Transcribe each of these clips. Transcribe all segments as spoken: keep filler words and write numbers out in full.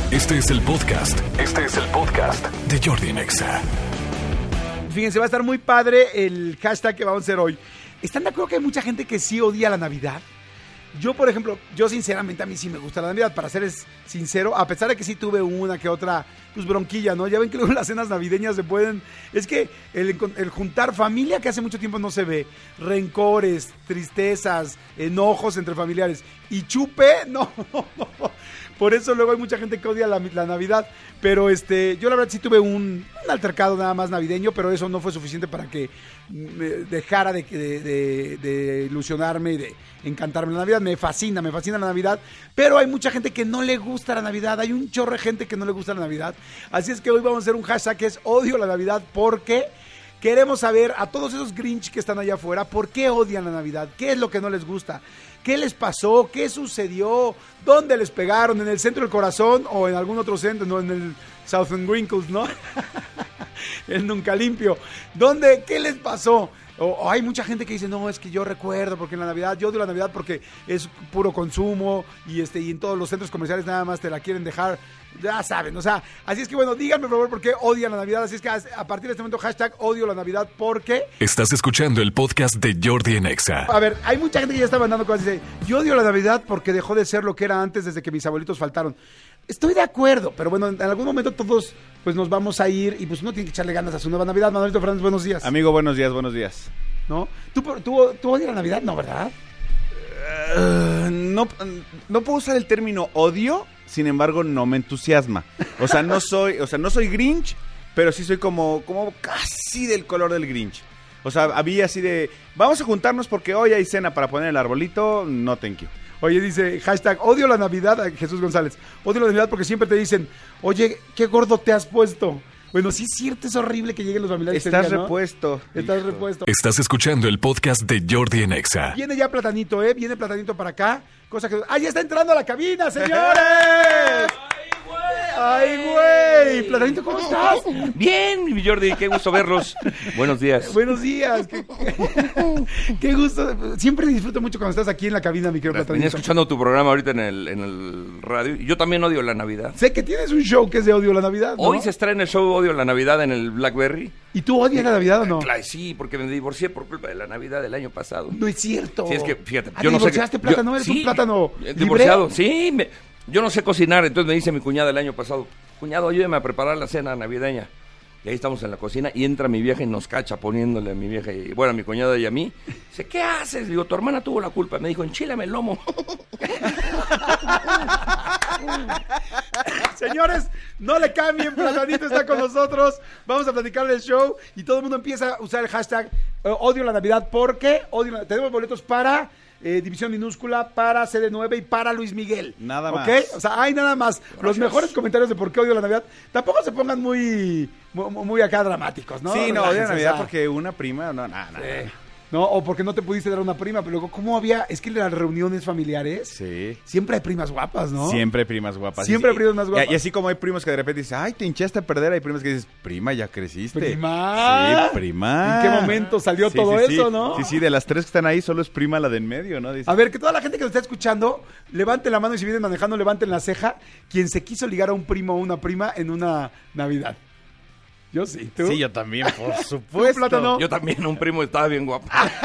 Este es el podcast. Este es el podcast de Jordi en Exa. Fíjense, va a estar muy padre el hashtag que vamos a hacer hoy. ¿Están de acuerdo que hay mucha gente que sí odia la Navidad? Yo, por ejemplo, yo sinceramente a mí sí me gusta la Navidad, para ser sincero, a pesar de que sí tuve una que otra pues bronquilla, ¿no? Ya ven que luego las cenas navideñas se pueden... Es que el, el juntar familia que hace mucho tiempo no se ve, rencores, tristezas, enojos entre familiares y chupe, no, no, no. Por eso luego hay mucha gente que odia la, la Navidad, pero este, yo la verdad sí tuve un, un altercado nada más navideño, pero eso no fue suficiente para que me dejara de, de, de, de ilusionarme y de encantarme la Navidad. Me fascina, me fascina la Navidad, pero hay mucha gente que no le gusta la Navidad, hay un chorro de gente que no le gusta la Navidad, así es que hoy vamos a hacer un hashtag que es odio la Navidad, porque queremos saber a todos esos Grinch que están allá afuera, ¿por qué odian la Navidad? ¿Qué es lo que no les gusta? ¿Qué les pasó? ¿Qué sucedió? ¿Dónde les pegaron? ¿En el centro del corazón o en algún otro centro? No, en el Southern Wrinkles, ¿no? El Nunca Limpio. ¿Dónde? ¿Qué les pasó? O, o hay mucha gente que dice, no, es que yo recuerdo, porque en la Navidad, yo odio la Navidad porque es puro consumo y este y en todos los centros comerciales nada más te la quieren dejar, ya saben, o sea, así es que bueno, díganme por favor por qué odian la Navidad, así es que a partir de este momento, hashtag odio la Navidad, porque... Estás escuchando el podcast de Jordi en Exa. A ver, hay mucha gente que ya está mandando cosas y dice, yo odio la Navidad porque dejó de ser lo que era antes desde que mis abuelitos faltaron. Estoy de acuerdo, pero bueno, en algún momento todos pues nos vamos a ir y pues uno tiene que echarle ganas a su nueva Navidad. Manuelito Fernández, buenos días. Amigo, buenos días, buenos días. ¿No? ¿Tú, tú, tú odias la Navidad? No, ¿verdad? Uh, no, no puedo usar el término odio, sin embargo no me entusiasma. O sea, no soy, o sea, no soy Grinch, pero sí soy como, como casi del color del Grinch. O sea, había así de, vamos a juntarnos porque hoy hay cena para poner el arbolito, no thank you. Oye, dice, hashtag, odio la Navidad, Jesús González. Odio la Navidad porque siempre te dicen, oye, qué gordo te has puesto. Bueno, sí es cierto, es horrible que lleguen los familiares. Estás este día, ¿no? repuesto. Estás hijo. repuesto. Estás escuchando el podcast de Jordi en Exa. Viene ya Platanito, ¿eh? Viene Platanito para acá. Cosa que... ¡Ah, ya está entrando a la cabina, señores! ¡Ay, güey! Platanito, ¿cómo estás? Bien, mi Jordi, qué gusto verlos. Buenos días. Buenos días. Qué, qué gusto. Siempre disfruto mucho cuando estás aquí en la cabina, mi querido Platanito. Venía escuchando tu programa ahorita en el, en el radio. Y yo también odio la Navidad. Sé que tienes un show que es de odio la Navidad, ¿no? Hoy se estrena el show Odio la Navidad en el Blackberry. ¿Y tú odias la Navidad o no? Claro, sí, porque me divorcié por culpa de la Navidad del año pasado. No es cierto. Sí, es que, fíjate, ¿Ah, yo no sé... divorciaste plátano? Yo, ¿Eres sí, un plátano divorciado, libre? sí. Me, yo no sé cocinar, entonces me dice mi cuñada el año pasado, cuñado, ayúdame a preparar la cena navideña. Y ahí estamos en la cocina y entra mi vieja y nos cacha poniéndole a mi vieja, y, bueno, a mi cuñada y a mí. Dice, ¿qué haces? Digo, tu hermana tuvo la culpa. Me dijo, enchílame el lomo. Señores, no le cambien, Platanito está con nosotros. Vamos a platicar del show y todo el mundo empieza a usar el hashtag eh, odio la Navidad porque odio la... tenemos boletos para eh, División Minúscula, para C D nueve y para Luis Miguel. Nada más. ¿Ok? O sea, hay nada más. Gracias. Los mejores comentarios de por qué odio la Navidad. Tampoco se pongan muy, muy, muy acá dramáticos, ¿no? Sí, no, odio la Navidad o sea, porque una prima, no, nada, nada. Sí. No, o porque no te pudiste dar una prima, pero luego, ¿cómo había? Es que en las reuniones familiares, sí, siempre hay primas guapas, ¿no? Siempre hay primas guapas. Siempre hay primas más guapas. Y, y así como hay primos que de repente dicen, ay, te hinchaste a perder, hay primas que dices, prima, ya creciste. Prima. Sí, prima. ¿En qué momento salió sí, todo sí, eso, sí. no? Sí, sí, de las tres que están ahí, solo es prima la de en medio, ¿no? Dice. A ver, que toda la gente que nos está escuchando, levanten la mano y si vienen manejando, levanten la ceja. Quien se quiso ligar a un primo o una prima en una Navidad. Yo sí, ¿tú? Sí, yo también, por supuesto. Plátano? Yo también, un primo estaba bien guapo.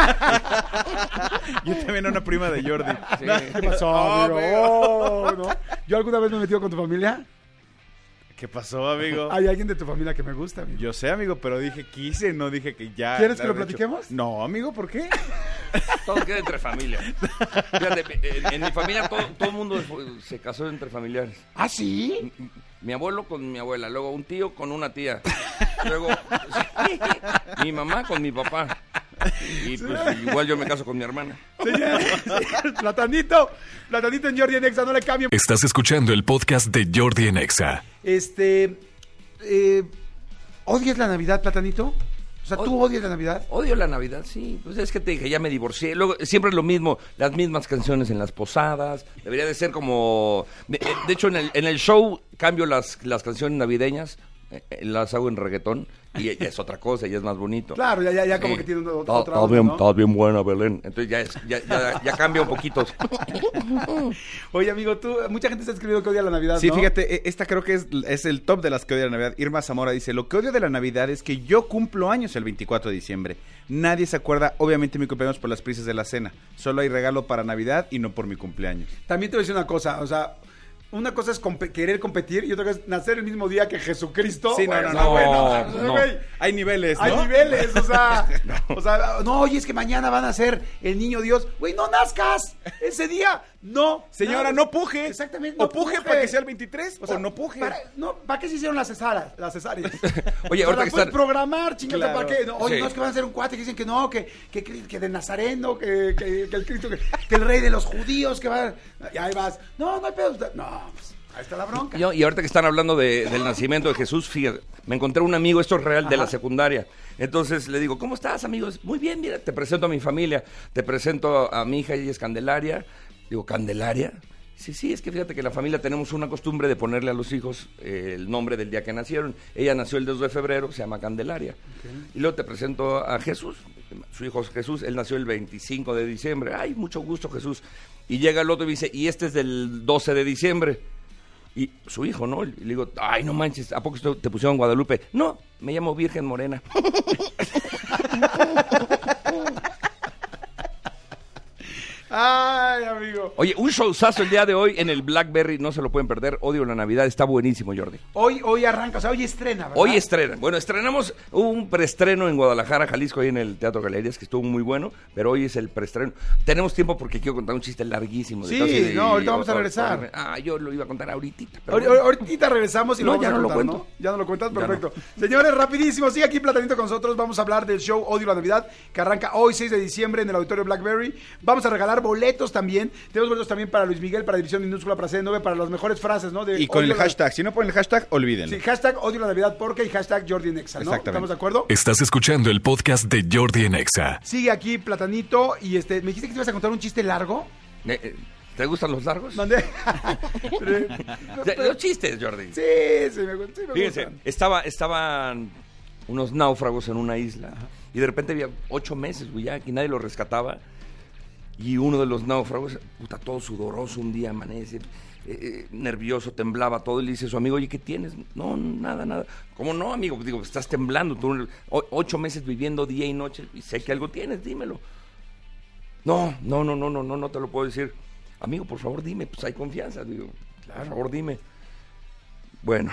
Yo también una prima de Jordi. Sí. ¿Qué pasó, amigo? Oh, ¿no? ¿Yo alguna vez me he metido con tu familia? ¿Qué pasó, amigo? Hay alguien de tu familia que me gusta, amigo. Yo sé, amigo, pero dije quise, no dije que ya. ¿Quieres que lo de hecho. platiquemos? No, amigo, ¿por qué? Todo queda entre familia. Fíjate, en, en mi familia todo, todo el mundo se casó entre familiares. ¿Ah, sí? Mi abuelo con mi abuela, luego un tío con una tía, luego mi mamá con mi papá. Y pues igual yo me caso con mi hermana. Señores, Platanito, Platanito en Jordi en Exa, no le cambien. Estás escuchando el podcast de Jordi en Exa. Este, eh, ¿odias la Navidad, Platanito? O sea, ¿tú odias la Navidad? Odio la Navidad, sí. Pues es que te dije, ya me divorcié. Luego, siempre es lo mismo, las mismas canciones en las posadas. Debería de ser como... De hecho, en el, en el show cambio las, las canciones navideñas. eh, las hago en reggaetón y es otra cosa y es más bonito. Claro, ya, ya, ya como Sí. que tiene una, Está- otra está onda, bien, ¿no? está bien buena, Belén. Entonces ya, es, ya, ya, ya cambia un poquito. Oye, amigo, tú, mucha gente está escribiendo que odia la Navidad, Sí, ¿no? fíjate, e- esta creo que es, es el top de las que odia la Navidad. Irma Zamora dice, lo que odio de la Navidad es que yo cumplo años el veinticuatro de diciembre. Nadie se acuerda, obviamente, mi cumpleaños por las prisas de la cena. Solo hay regalo para Navidad y no por mi cumpleaños. También te voy a decir una cosa, o sea, una cosa es compe- querer competir y otra cosa es nacer el mismo día que Jesucristo. Sí, no, Güey, no, o no, sea, güey, no, no, no. güey, Hay niveles, ¿no? hay niveles, o sea, o sea, no, oye, es que mañana van a ser el niño Dios. Güey, no nazcas ese día, no. Señora, nada. no puje. Exactamente, O puje para que sea el veintitrés, o, no puje. Para, no, ¿para qué se hicieron las cesáreas? Las cesáreas. Oye, O sea, ahorita la que puedes están... programar, chingate, Claro. ¿para qué? No, oye, Sí. no, es que van a ser un cuate que dicen que no, que, que, que de Nazareno, que, que, que el Cristo, que, que el rey de los judíos, que va... Y ahí vas. No, no hay pedo. No, pues, ahí está la bronca. Yo, y ahorita que están hablando de- del nacimiento de Jesús, fíjate, me encontré un amigo, esto es real, de la secundaria. Entonces le digo, ¿cómo estás, amigos? Muy bien, mira, te presento a mi familia, te presento a mi hija, ella es Candelaria. Digo, ¿Candelaria? Sí, sí, es que fíjate que la familia tenemos una costumbre de ponerle a los hijos eh, el nombre del día que nacieron. Ella nació el dos de febrero, se llama Candelaria. Y luego te presento a Jesús, su hijo es Jesús, él nació el veinticinco de diciembre. Ay, mucho gusto, Jesús. Y llega el otro y dice, y este es del doce de diciembre. Y su hijo, ¿no? Y le digo, ay, no manches, ¿a poco te pusieron Guadalupe? No, me llamo Virgen Morena. Ay, amigo. Oye, un showzazo el día de hoy en el Blackberry, no se lo pueden perder. Odio la Navidad, está buenísimo, Jordi. Hoy, hoy arranca, o sea, hoy estrena, ¿verdad? Hoy estrena. Bueno, estrenamos un preestreno en Guadalajara, Jalisco, ahí en el Teatro Galerías, que estuvo muy bueno, pero hoy es el preestreno. Tenemos tiempo porque quiero contar un chiste larguísimo. de Sí, casi de- no, ahorita vamos a regresar. Ah, yo lo iba a contar ahorita. pero Ahori- bueno. Ahorita regresamos y No, lo vamos ya a no lo contar, cuento. Ya no lo cuentas, Ya perfecto. Señores, rapidísimo, sigue aquí Platanito con nosotros. Vamos a hablar del show Odio la Navidad, que arranca hoy, seis de diciembre, en el Auditorio Blackberry. Vamos a regalar boletos también. Tenemos boletos también para Luis Miguel, para División Minúscula, para C nueve, para las mejores frases, ¿no? De Y con el Odio la- hashtag, si no ponen el hashtag, olvídenlo. Sí, hashtag Odio la Navidad porque y hashtag Jordi en Exa, ¿no? Exactamente. ¿Estamos de acuerdo? Estás escuchando el podcast de Jordi en Exa. Sigue aquí Platanito y este, me dijiste que te ibas a contar un chiste largo. Eh, eh, ¿Te gustan los largos? ¿Dónde? Pero- De- Los chistes, Jordi. sí, sí, me, sí me Fíjense, gustan. estaba, estaban unos náufragos en una isla y de repente había ocho meses, güey, ya que nadie los rescataba. Y uno de los náufragos, puta, todo sudoroso, un día amanece, eh, eh, nervioso, temblaba todo. Y le dice a su amigo, oye, ¿qué tienes? No, nada, nada. ¿Cómo no, amigo? Digo, estás temblando. Tú, o- ocho meses viviendo día y noche y sé que algo tienes, dímelo. No, no, no, no, no, no, no te lo puedo decir. Amigo, por favor, dime, pues hay confianza. Digo, por favor, dime. Bueno.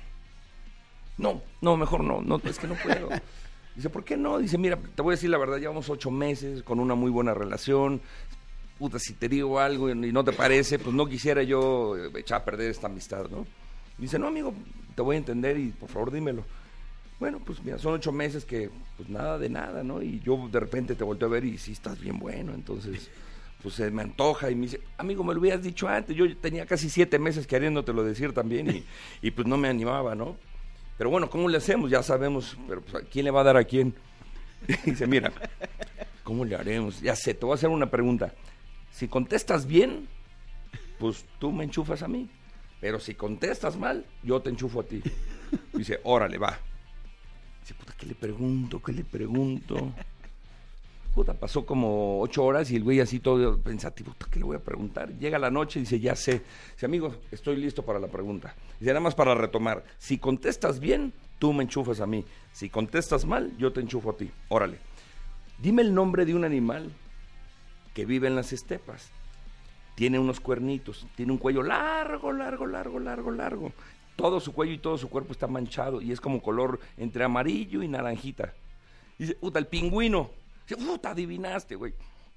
No, no, mejor no, no, es que no puedo. Dice, ¿por qué no? Dice, mira, te voy a decir la verdad, llevamos ocho meses con una muy buena relación. Puta, si te digo algo y no te parece, pues no quisiera yo echar a perder esta amistad, ¿no? Dice, no, amigo, te voy a entender y por favor dímelo. Bueno, pues mira, son ocho meses que, pues nada de nada, ¿no? Y yo de repente te volteo a ver y sí estás bien bueno, entonces, pues se me antoja y me dice, amigo, me lo hubieras dicho antes. Yo tenía casi siete meses queriéndotelo decir también y, y pues no me animaba, ¿no? Pero bueno, ¿cómo le hacemos? Ya sabemos, pero pues, ¿a quién le va a dar a quién? Dice, mira, ¿cómo le haremos? Ya sé, te voy a hacer una pregunta. Si contestas bien, pues tú me enchufas a mí. Pero si contestas mal, yo te enchufo a ti. Dice, órale, va. Dice, puta, ¿qué le pregunto? ¿Qué le pregunto? Puta, pasó como ocho horas y el güey así todo pensativo, puta, ¿qué le voy a preguntar? Llega la noche y dice, ya sé. Dice, amigo, estoy listo para la pregunta. Dice, nada más para retomar. Si contestas bien, tú me enchufas a mí. Si contestas mal, yo te enchufo a ti. Órale. Dime el nombre de un animal que vive en las estepas. Tiene unos cuernitos, tiene un cuello largo, largo, largo, largo, largo. Todo su cuello y todo su cuerpo está manchado y es como color entre amarillo y naranjita. Dice, puta, el pingüino. Dice, puta, adivinaste, güey.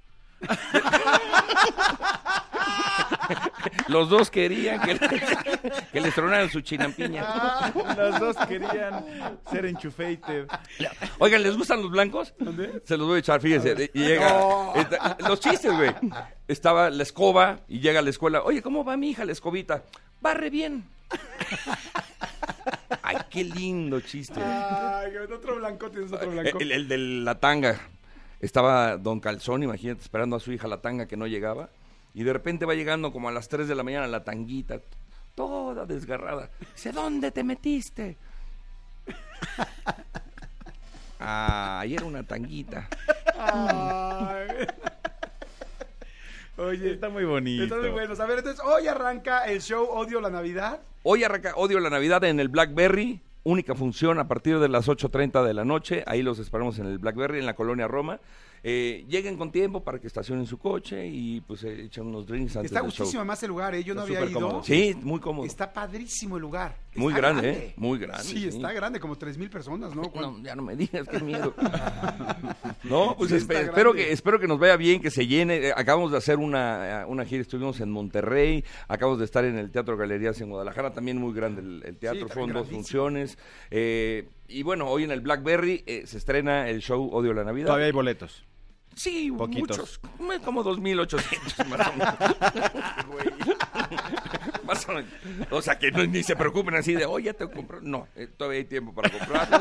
Los dos querían que, que les tronaran su chinampiña. Los dos querían ser enchufated. Oigan, ¿les gustan los blancos? ¿Dónde? Se los voy a echar, fíjense. Y llega, No. está- los chistes, güey. Estaba la escoba y llega a la escuela. Oye, ¿cómo va mi hija la escobita? Barre bien. Ay, qué lindo chiste. Ay, otro blanco, tienes otro blanco. El, el de la tanga. Estaba Don Calzón, imagínate, esperando a su hija la tanga que no llegaba. Y de repente va llegando como a las tres de la mañana la tanguita, toda desgarrada. Dice, ¿dónde te metiste? Ah, ayer una tanguita. Ay. Oye, Está muy bonito. está muy bueno. A ver, entonces, hoy arranca el show Odio la Navidad. Hoy arranca Odio la Navidad en el Blackberry. Única función a partir de las ocho treinta de la noche. Ahí los esperamos en el Blackberry, en la colonia Roma. Eh, lleguen con tiempo para que estacionen su coche y pues eh, echan unos drinks antes Está del show. gustísimo más el lugar, ¿eh? Yo no Está había súper ido. cómodo. Sí, muy cómodo. Está padrísimo el lugar. Muy Está grande, ¿eh? Muy grande, Sí, sí. está grande, como tres mil personas, ¿no? No, ya no me digas, qué miedo. No, pues Sí, espe- está espero grande. que espero que nos vaya bien, que se llene. Eh, acabamos de hacer una, una gira, estuvimos en Monterrey, acabamos de estar en el Teatro Galerías en Guadalajara, también muy grande el, el teatro, Sí, fueron dos grandísimo. funciones. Eh, y bueno, hoy en el Blackberry eh, se estrena el show Odio la Navidad. Todavía hay boletos. Sí, Poquitos. muchos, como- como dos mil ochocientos más o menos. Güey. Más o menos. O sea, que no- ni se preocupen así de, oye, ya te compro. No, eh, todavía hay tiempo para comprarlo.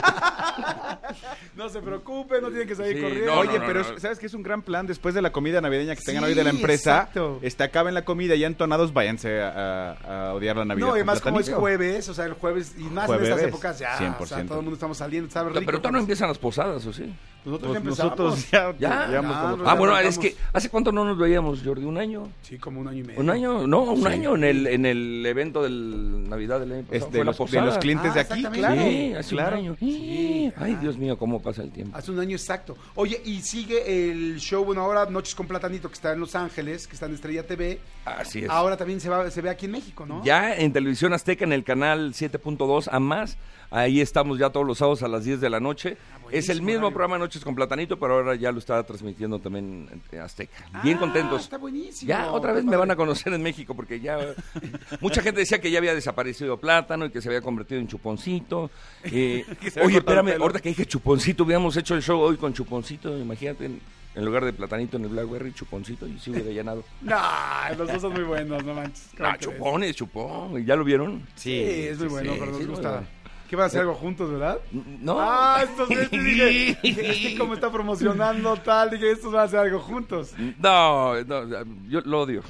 No se preocupen, no tienen que salir Sí, corriendo. no, Oye, no, pero no. es- ¿sabes qué es un gran plan? Después de la comida navideña que tengan Sí, hoy de la empresa, exacto. este, acaben la comida y ya entonados, váyanse a, a- a odiar la Navidad. No, y con más como es platanito. jueves, o sea, el jueves, y más en Jueves, estas épocas ya, cien o por sea, ciento. todo el mundo estamos saliendo, ¿sabes? Rico, Pero todavía no pues, empiezan las posadas, ¿o sí? nosotros ya Pues empezamos. nosotros ya, Ya, llevamos ya, como- no, Ah, bueno, arrancamos. es que, ¿hace cuánto no nos veíamos, Jordi? ¿Un año? Sí, como un año y medio. ¿Un año? No, un Sí. año en el, en el evento del Navidad del año pasado. Es Fue de, la los, de posada. los clientes Ah, de aquí, exactamente. claro. Sí, hace claro. un año. Ay, Dios mío, cómo pasa el tiempo. Hace un año exacto. Oye, y sigue el show, bueno, ahora Noches con Platanito, que está en Los Ángeles, que está en Estrella T V. Así es. Ahora también se, va, se ve aquí en México, ¿no? Ya en Televisión Azteca, en el canal siete punto dos a más, ahí estamos ya todos los sábados a las diez de la noche. es el buenísimo mismo horario. programa Noches con Platanito, pero ahora ya lo está transmitiendo también en Azteca. Bien Ah, contentos. Está buenísimo. Ya otra vez me van a conocer en México, porque ya mucha gente decía que ya había desaparecido Plátano y que se había convertido en Chuponcito. Eh, Que se había oye, cortado el espérame, pelo. ahorita que dije Chuponcito, hubiéramos hecho el show hoy con Chuponcito, imagínate, en, en lugar de Platanito en el Blackberry, Chuponcito, y sí hubiera llenado. No, los dos son muy buenos, no manches. ¿Cómo Ah, crees? Chupón es Chupón, ¿ya lo vieron? Sí, es muy bueno, sí, pero nos sí, es muy gusta. bueno. ¿Qué van a hacer algo juntos, verdad? No. Ah, estos dije, dije, dije, es que como está promocionando tal, dije, estos van a hacer algo juntos. No, no, yo lo odio.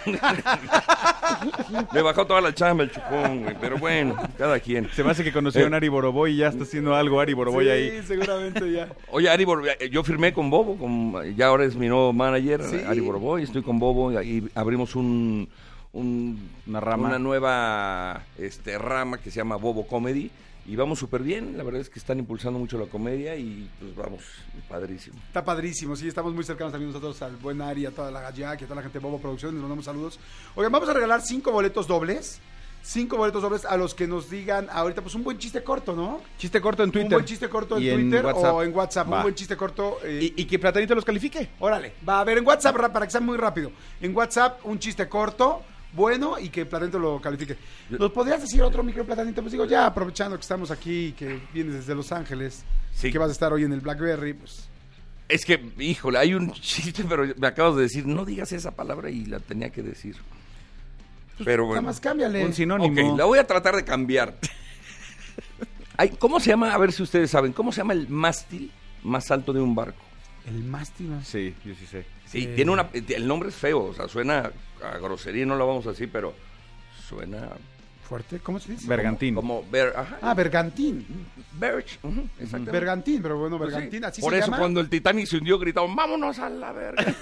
Me bajó toda la chamba el Chupón, güey, pero bueno, cada quien. Se me hace que conocieron a Ari Boroboy y ya está haciendo algo Ari Boroboy sí, ahí. seguramente ya. Oye, Ari Boroboy, yo firmé con Bobo, con, ya ahora es mi nuevo manager, Sí. Ari Boroboy, estoy con Bobo y abrimos un, un- Una rama. una nueva este, rama que se llama Bobo Comedy y vamos súper bien, la verdad es que están impulsando mucho la comedia y pues vamos, padrísimo. Está padrísimo, sí, estamos muy cercanos también nosotros al buen Ari, a toda la Gallac, a toda la gente de Bobo Producciones, les mandamos saludos. Oigan, vamos a regalar cinco boletos dobles, cinco boletos dobles a los que nos digan ahorita, pues un buen chiste corto, ¿no? Chiste corto en Twitter. Un buen chiste corto en Y en Twitter WhatsApp. o en WhatsApp, un Va. buen chiste corto. eh, Y, y que Platanito los califique. Órale, va a ver en WhatsApp ra- para que sea muy rápido. En WhatsApp, un chiste corto, bueno, y que Platanito lo califique. ¿Nos podrías decir otro micro Platanito? Pues digo, ya aprovechando que estamos aquí, que vienes desde Los Ángeles, Sí. que vas a estar hoy en el Blackberry, pues. Es que, híjole, hay un chiste, pero me acabas de decir, no digas esa palabra y la tenía que decir. Pero Nada bueno. más cámbiale. Un sinónimo. Ok, la voy a tratar de cambiar. Ay, ¿cómo se llama? A ver si ustedes saben. ¿Cómo se llama el mástil más alto de un barco? El mástil. ¿no? Sí, yo sí sé. Sí, Eh. tiene una... El nombre es feo, o sea, suena a grosería, no lo vamos a decir, pero suena... Fuerte, ¿cómo se dice? Bergantín. Como... ver, ajá. Ah, Bergantín. Berch, ujú, exactamente. Bergantín, pero bueno, Pues sí. Bergantín, así Por se eso llama. cuando el Titanic se hundió gritaban, vámonos a la verga.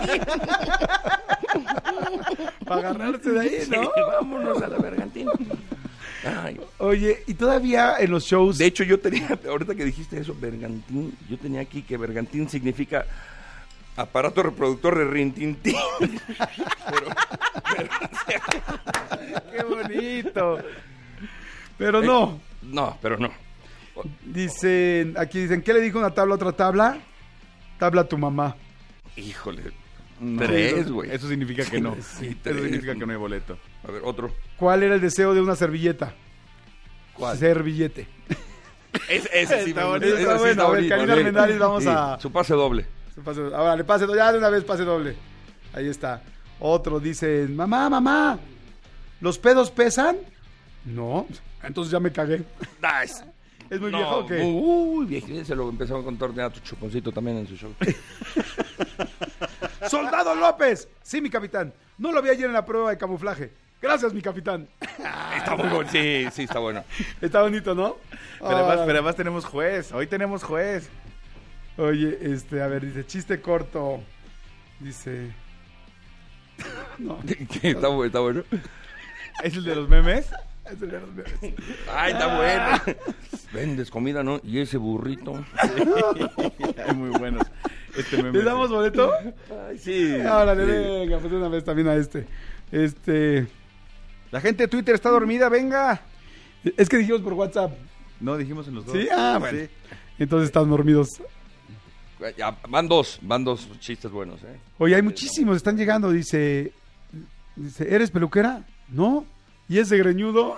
Para agarrarse de ahí, ¿no? Sí, vámonos a la Bergantín. Ay. Oye, y todavía en los shows. De hecho, yo tenía, ahorita que dijiste eso, Bergantín, yo tenía aquí que Bergantín significa aparato reproductor de rintintín. Pero, pero, o sea, ¡Qué bonito! Pero no. no, pero no. Dicen, aquí dicen, ¿qué le dijo una tabla a otra tabla? Tabla a tu mamá. Híjole, No, tres, eso- güey. Eso significa que no. Sí, Eso tres. significa que no hay boleto. A ver, otro. ¿Cuál era el deseo de una servilleta? ¿Cuál? Servillete. Ese, ese sí Está me bonito, gusta, ese está sí bueno. está A ver, bonito. Karina Sí. Armendáriz, vamos Sí, a- Su pase doble. Se pase- Ahora, le pase, ya de una vez pase doble. Ahí está. Otro dicen, mamá, mamá, ¿los pedos pesan? No. Entonces ya me cagué. Nice. ¿Es muy No, viejo o qué? Uy, viejo. Se lo empezó a contar a tu chuponcito también en su show. ¡Soldado López! Sí, mi capitán. No lo vi ayer en la prueba de camuflaje. Gracias, mi capitán. Está muy bueno. Sí, sí, está bueno. Está bonito, ¿no? Pero además, Ah, pero además tenemos juez. Hoy tenemos juez. Oye, este, a ver, dice, chiste corto. Dice... No, ¿Qué? Está, bu- está bueno. ¿Es el de los memes? es el de los bebés. Ay, está bueno. Vendes comida, ¿no? Y ese burrito. Hay muy buenos. Este meme. ¿Le damos boleto? Ay, sí. Órale, Sí. venga, pues de una vez también a este. Este... La gente de Twitter está dormida, venga. Es que dijimos por WhatsApp. No, dijimos en los dos. ¿Sí? Ah, bueno. Sí. Entonces están dormidos. Ya, van dos, van dos chistes buenos, ¿eh? Oye, hay muchísimos, están llegando, dice... Dice, ¿eres peluquera? No. ¿Y ese greñudo?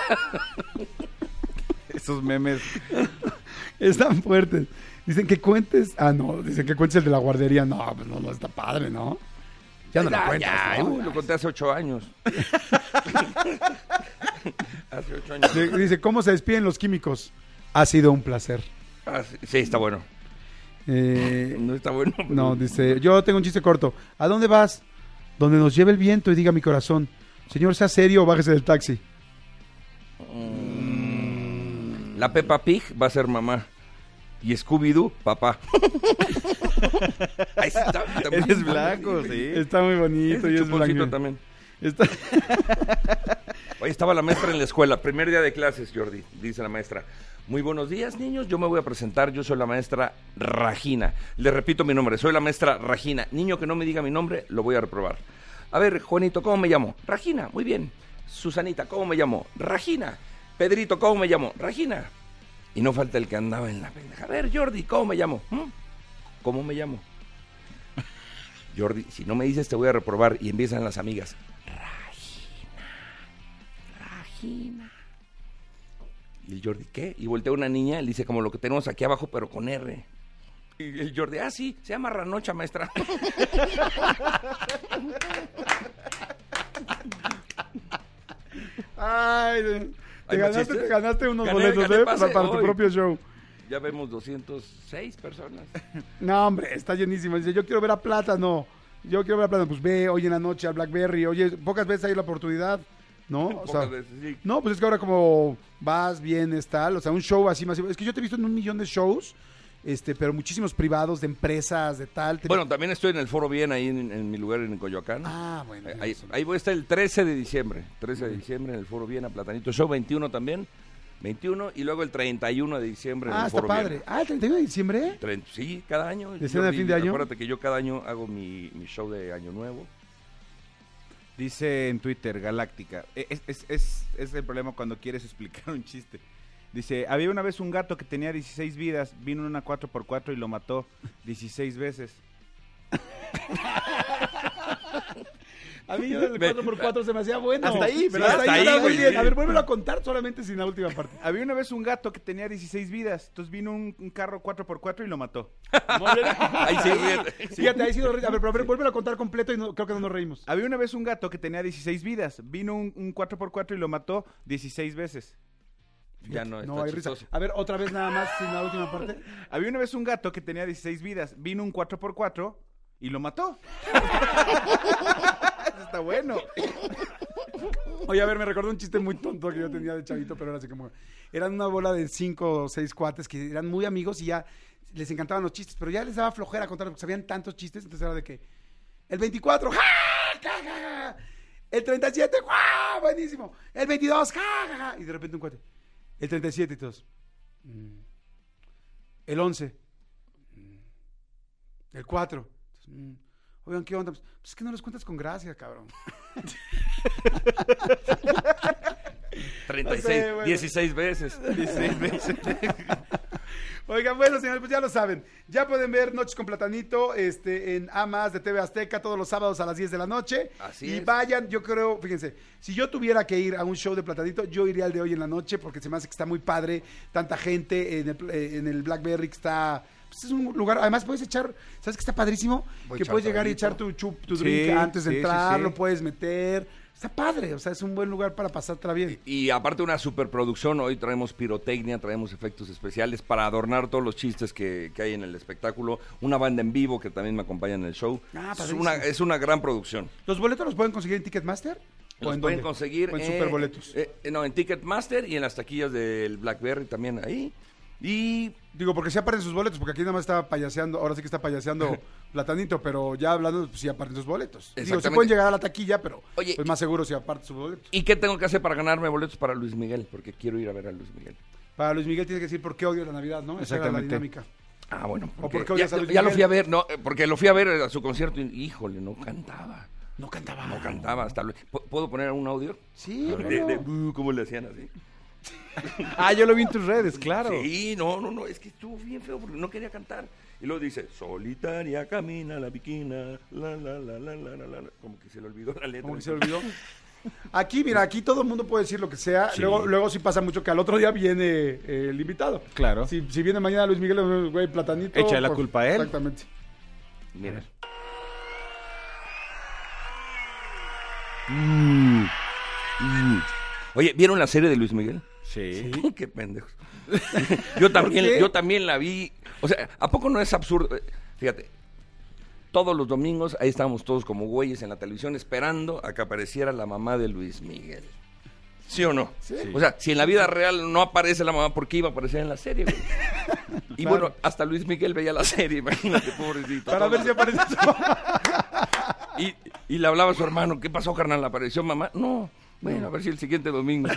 Esos memes. Están fuertes. Dicen que cuentes... Ah, no, dicen que cuentes el de la guardería. No, pues no, no está padre, ¿no? Ya no lo Ya, cuentas, ya, ¿no? uy, lo conté hace ocho años. Hace ocho años. Dice- Dice, ¿cómo se despiden los químicos? Ha sido un placer. Ah, sí, sí, está bueno. Eh, No está bueno. pero- no, dice, yo tengo un chiste corto. ¿A dónde vas? Donde nos lleve el viento y diga mi corazón. Señor, sea serio o bájese del taxi. La Peppa Pig va a ser mamá. Y Scooby-Doo, papá. Ahí está, está muy Ese es bueno. blanco, sí. Está muy bonito. Ese y es chuponcito blanco. también. Está... Hoy estaba la maestra en la escuela, primer día de clases, Jordi, dice la maestra. Muy buenos días, niños, yo me voy a presentar, yo soy la maestra Regina. Le repito mi nombre, soy la maestra Regina. Niño que no me diga mi nombre, lo voy a reprobar. A ver, Juanito, ¿cómo me llamo? Regina, muy bien. Susanita, ¿cómo me llamo? Regina. Pedrito, ¿cómo me llamo? Regina. Y no falta el que andaba en la pendeja. A ver, Jordi, ¿cómo me llamo? ¿Mm? ¿Cómo me llamo? Jordi, si no me dices te voy a reprobar. Y empiezan las amigas. Regina. Y el Jordi, ¿qué? Y voltea una niña, le dice como lo que tenemos aquí abajo, pero con R. Y el Jordi, ah, sí, se llama Ranocha, maestra. Ay, te ¿Hay más ganaste, chistes? te ganaste unos Gané, boletos, gané ¿eh? pase Para, para tu hoy. propio show. Ya vemos doscientas seis personas. No, hombre, está llenísimo. Dice, yo quiero ver a Plátano. Yo quiero ver a Plátano. Pues ve hoy en la noche al Blackberry. Oye, pocas veces hay la oportunidad, ¿no? O sea, Pocas veces, sí. no, pues es que ahora como vas, vienes, tal. O sea, un show así masivo. Es que yo te he visto en un millón de shows, este, pero muchísimos privados, de empresas, de tal. Te- Bueno, también estoy en el Foro Bien, ahí en, en mi lugar en Coyoacán. Ah, bueno. Ahí, ahí voy a estar el trece de diciembre. trece de diciembre en el Foro Bien a Platanito Show. veintiuno también. veintiuno y luego el treinta y uno de diciembre en Ah, el está Foro padre. Bien. Ah, el treinta y uno de diciembre. treinta sí, cada año. ¿De cena de Yo- fin de año? Acuérdate que yo cada año hago mi, mi show de Año Nuevo. Dice en Twitter, Galáctica. Es, es, es, es el problema cuando quieres explicar un chiste. Dice, había una vez un gato que tenía dieciséis vidas, vino una cuatro por cuatro y lo mató dieciséis veces. A mí yo del Ve- cuatro por cuatro se me hacía bueno. Hasta ahí, pero sí, hasta, hasta ahí ahí, está muy güey, bien. sí. A ver, vuélvelo a contar solamente sin la última parte. Había una vez un gato que tenía dieciséis vidas, entonces vino un, un carro cuatro por cuatro y lo mató. Ahí sí, fíjate. Fíjate, ahí sí nos reímos. A ver, pero a ver, vuélvelo a contar completo y no, creo que no nos reímos. Había una vez un gato que tenía dieciséis vidas, vino un, un cuatro por cuatro y lo mató dieciséis veces. Ya no, No, está hay risa. chistoso. A ver, otra vez nada más sin la última parte. Había una vez un gato que tenía dieciséis vidas, vino un cuatro por cuatro y lo mató. Está bueno. Oye, a ver, me recordó un chiste muy tonto que yo tenía de chavito, pero era así como... Eran una bola de cinco o seis cuates que eran muy amigos y ya les encantaban los chistes, pero ya les daba flojera contar porque sabían tantos chistes, entonces era de que... El veinticuatro, ¡ja! ¡Ja, ja, ja! El treinta y siete, ¡ja! Buenísimo. El veintidós, ¡ja, ja, ja! Y de repente un cuate. El treinta y siete y todos. Mm. El once. Mm. El cuatro. Mm. Oigan, ¿qué onda? Pues es que no los cuentas con gracia, cabrón. treinta y seis, No sé, bueno. dieciséis veces. dieciséis veces. Oigan, bueno, señores, pues ya lo saben. Ya pueden ver Noches con Platanito este, en A Más de T V Azteca todos los sábados a las diez de la noche. Así y es. vayan, yo creo, fíjense, si yo tuviera que ir a un show de Platanito, yo iría al de hoy en la noche porque se me hace que está muy padre. Tanta gente en el, eh, en el Blackberry que está... Pues es un lugar, además puedes echar, ¿sabes qué está padrísimo? Voy a que echar puedes llegar y traguito. echar tu, chup, tu Sí, drink antes de sí, sí, entrar, sí. lo puedes meter. Está padre, o sea, es un buen lugar para pasártela bien. Y aparte una superproducción, hoy traemos pirotecnia, traemos efectos especiales para adornar todos los chistes que, que hay en el espectáculo. Una banda en vivo que también me acompaña en el show. Ah, es, padrísimo. una, es una gran producción. ¿Los boletos los pueden conseguir en Ticketmaster? ¿O Los en pueden dónde? conseguir ¿O en eh, Superboletos? eh, no, en Ticketmaster y en las taquillas del Blackberry también ahí. Y Digo, porque sí aparecen sus boletos, porque aquí nada más está payaseando, ahora sí que está payaseando Platanito, pero ya hablando, pues sí aparecen sus boletos. Digo, sí Exactamente. pueden llegar a la taquilla, pero Oye, pues más seguro si aparten sus boletos. ¿Y qué tengo que hacer para ganarme boletos para Luis Miguel? Porque quiero ir a ver a Luis Miguel. Para Luis Miguel tienes que decir por qué odio la Navidad, ¿no? Esa era la Exactamente. dinámica. Ah, bueno. ¿O porque por qué ya, odias a Luis ya lo Miguel? fui a ver, no, eh, porque lo fui a ver a su concierto y, híjole, no cantaba. No cantaba. No cantaba hasta lo- ¿Pu- ¿Puedo poner un audio? Sí, De, claro. de, uh, ¿cómo le hacían así? Ah, yo lo vi en tus redes, claro. Sí, no, no, no, es que estuvo bien feo porque no quería cantar. Y luego dice, solitaria camina la piquina, la, la, la, la, la, la, la, la. Como que se le olvidó la letra. Como que se olvidó. Aquí, mira, aquí todo el mundo puede decir lo que sea. Luego, luego sí pasa mucho que al otro día viene eh, el invitado. Claro. Si, si viene mañana Luis Miguel, güey, Platanito. pues, Echa la culpa a él. Exactamente. Mira. Oye, ¿vieron la serie de Luis Miguel? Sí. Qué pendejos. Yo también, ¿Por qué? yo también la vi. O sea, ¿a poco no es absurdo? Eh, Fíjate, todos los domingos ahí estábamos todos como güeyes en la televisión esperando a que apareciera la mamá de Luis Miguel. ¿Sí o no? Sí. O sea, si en la vida real no aparece la mamá, ¿por qué iba a aparecer en la serie, güey? Y Claro. bueno, hasta Luis Miguel veía la serie, imagínate, pobrecito. Para ver si aparece su mamá. Y, y le hablaba a su hermano, ¿qué pasó, carnal? ¿Apareció mamá? No, bueno, a ver si el siguiente domingo.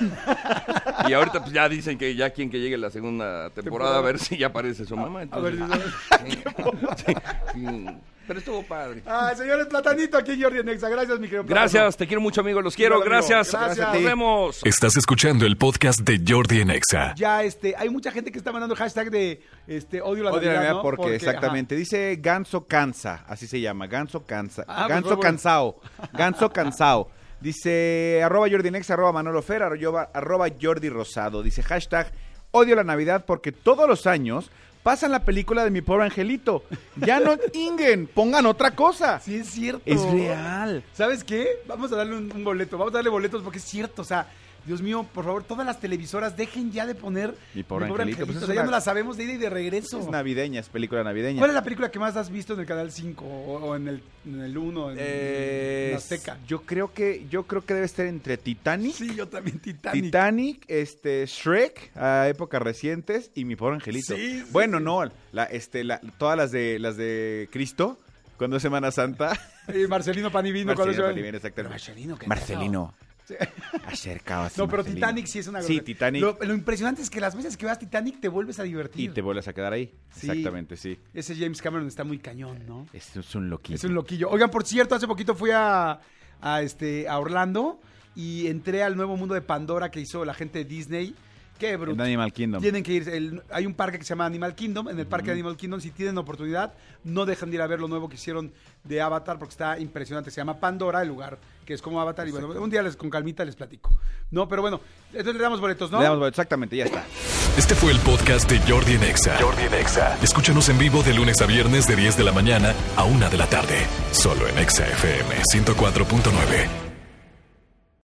Y ahorita pues ya dicen que ya quien que llegue la segunda temporada, a ver si ya aparece su mamá. A ver Entonces, si sí, sí, sí. Pero estuvo padre. Ah, señores, Platanito, aquí Jordi Nexa. Gracias, mi querido Platano. Gracias, te quiero mucho, amigo, los quiero. Igual, amigo. Gracias, Gracias. nos vemos. Estás escuchando el podcast de Jordi en Exa. Ya, este, hay mucha gente que está mandando hashtag de este, odio la Odio la Navidad, Navidad ¿no? porque, exactamente, dice Ganso Cansa, así se llama, Ganso Cansa, Ah, pues, Ganso bueno. Cansao, Ganso Cansao. Dice arroba Jordi Nex, arroba Manolo Fer, arroba, arroba Jordi Rosado. Dice hashtag odio la Navidad porque todos los años pasan la película de Mi Pobre Angelito. Ya no inguen, pongan otra cosa. Sí, es cierto. Es real. ¿Sabes qué? Vamos a darle un, un boleto. Vamos a darle boletos porque es cierto. O sea, Dios mío, por favor, todas las televisoras dejen ya de poner Mi Pobre Angelito, pues es O sea, ya una- no la sabemos de ida y de regreso. Es navideña, es película navideña. ¿Cuál es la película que más has visto en el Canal cinco o, o en el en el uno, en, Eh, en Azteca? Yo creo que yo creo que debe estar entre Titanic, Sí, yo también, Titanic. Titanic, este, Shrek, a épocas recientes, y Mi Pobre Angelito. Sí, sí, bueno, sí. no, la, este, la, todas las de las de Cristo, cuando es Semana Santa. Eh, Marcelino Panivino. ¿cuál es? Marcelino Panivino, exactamente. Pero Marcelino, ¿qué Marcelino. Sí. Acercaba así, No, pero Marcelino. Titanic sí es una Sí, grosería. Titanic. Lo, lo impresionante es que las veces que veas Titanic te vuelves a divertir. Y te vuelves a quedar ahí. Sí. Exactamente, sí. Ese James Cameron está muy cañón, ¿no? Es, es un loquillo. Es un loquillo. Oigan, por cierto, hace poquito fui a, a, este, a Orlando y entré al nuevo mundo de Pandora que hizo la gente de Disney. Qué bruto. En Animal Kingdom. Tienen que ir. el- hay un parque que se llama Animal Kingdom. En el parque de Animal Kingdom, si tienen oportunidad, no dejan de ir a ver lo nuevo que hicieron de Avatar porque está impresionante. Se llama Pandora, el lugar que es como Avatar. Y bueno, un día les, con calmita les platico. No, pero bueno, entonces le damos boletos, ¿no? Le damos- exactamente, ya está. Este fue el podcast de Jordi en Exa. Jordi en Exa. Escúchanos en vivo de lunes a viernes de diez de la mañana a una de la tarde. Solo en Exa F M ciento cuatro punto nueve.